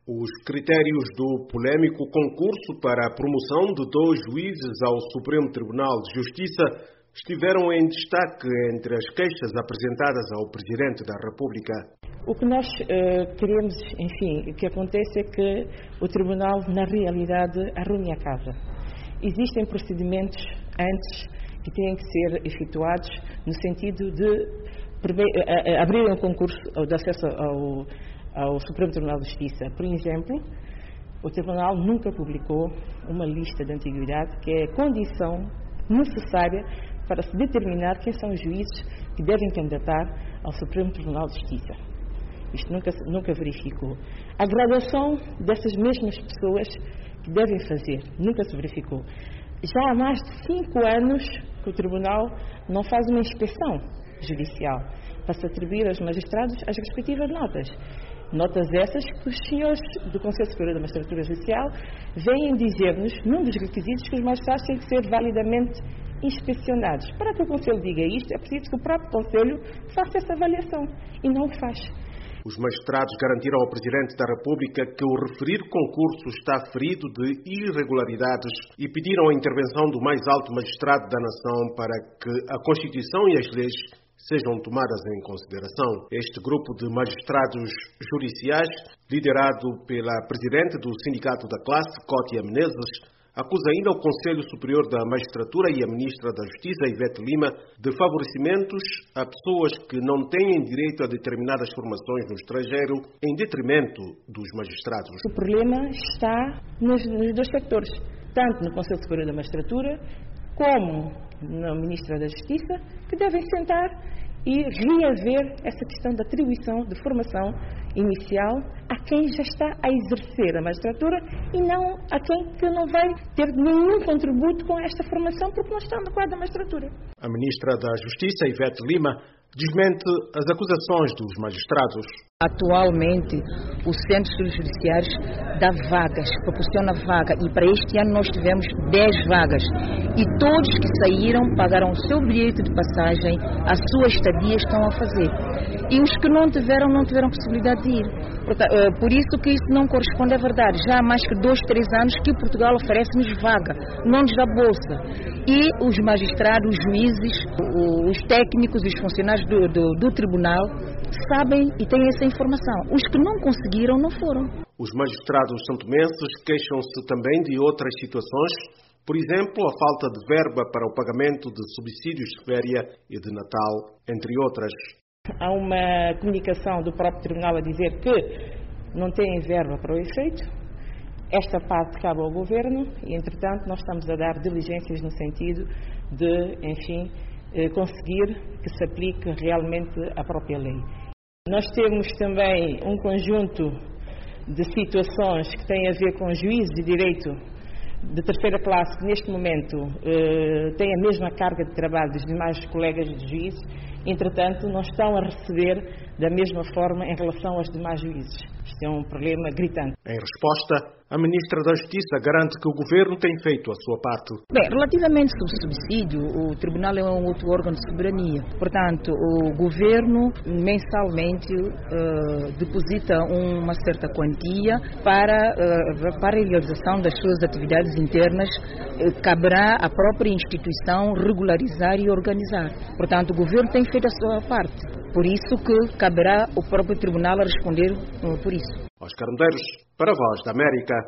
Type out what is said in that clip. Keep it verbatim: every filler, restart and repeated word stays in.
Os critérios do polêmico concurso para a promoção de dois juízes ao Supremo Tribunal de Justiça estiveram em destaque entre as queixas apresentadas ao Presidente da República. O que nós uh, queremos, enfim, o que acontece é que o Tribunal, na realidade, arrume a casa. Existem procedimentos antes que têm que ser efetuados no sentido de uh, abrir um concurso de acesso ao, ao Supremo Tribunal de Justiça. Por exemplo, o Tribunal nunca publicou uma lista de antiguidade que é a condição necessária para se determinar quem são os juízes que devem candidatar ao Supremo Tribunal de Justiça. Isto nunca, nunca verificou. A graduação dessas mesmas pessoas que devem fazer nunca se verificou. Já há mais de cinco anos que o Tribunal não faz uma inspeção judicial para se atribuir aos magistrados as respectivas notas. Notas essas que os senhores do Conselho Superior da Magistratura Judicial vêm dizer-nos, num dos requisitos, que os magistrados têm que ser validamente inspecionados. Para que o Conselho diga isto, é preciso que o próprio Conselho faça essa avaliação, e não o faz. Os magistrados garantiram ao Presidente da República que o referido concurso está ferido de irregularidades e pediram a intervenção do mais alto magistrado da nação para que a Constituição e as leis sejam tomadas em consideração. Este grupo de magistrados judiciais, liderado pela Presidente do Sindicato da Classe, Cótia Menezes, acusa ainda o Conselho Superior da Magistratura e a Ministra da Justiça, Ivete Lima, de favorecimentos a pessoas que não têm direito a determinadas formações no estrangeiro, em detrimento dos magistrados. O problema está nos, nos dois sectores, tanto no Conselho Superior da Magistratura como na Ministra da Justiça, que devem sentar e reaver essa questão da atribuição de formação inicial a quem já está a exercer a magistratura e não a quem que não vai ter nenhum contributo com esta formação porque não está no quadro da magistratura. A Ministra da Justiça, Ivete Lima, desmente as acusações dos magistrados. Atualmente, o Centro Judiciário dá vagas, proporciona vaga, e para este ano nós tivemos dez vagas. E todos que saíram pagaram o seu bilhete de passagem, a sua estadia estão a fazer. E os que não tiveram, não tiveram possibilidade de ir. Por isso que isso não corresponde à verdade. Já há mais que dois, três anos que Portugal oferece-nos vaga, não nos dá bolsa. E os magistrados, os juízes, os técnicos, os funcionários do, do, do tribunal sabem e têm essa informação. Os que não conseguiram, não foram. Os magistrados santomenses queixam-se também de outras situações, por exemplo, a falta de verba para o pagamento de subsídios de férias e de Natal, entre outras. Há uma comunicação do próprio tribunal a dizer que não têm verba para o efeito. Esta parte cabe ao Governo e, entretanto, nós estamos a dar diligências no sentido de, enfim, conseguir que se aplique realmente a própria lei. Nós temos também um conjunto de situações que têm a ver com juízes de direito de terceira classe que neste momento eh, têm a mesma carga de trabalho dos demais colegas de juízes, entretanto não estão a receber da mesma forma em relação aos demais juízes. Isto é um problema gritante. Em resposta, a Ministra da Justiça garante que o Governo tem feito a sua parte. Bem, relativamente ao subsídio, o Tribunal é um outro órgão de soberania. Portanto, o Governo mensalmente uh, deposita uma certa quantia para, uh, para a realização das suas atividades internas. Uh, caberá à própria instituição regularizar e organizar. Portanto, o Governo tem feito a sua parte. Por isso que caberá o próprio Tribunal a responder uh, por isso. Oscar Medeiros, para a Voz da América.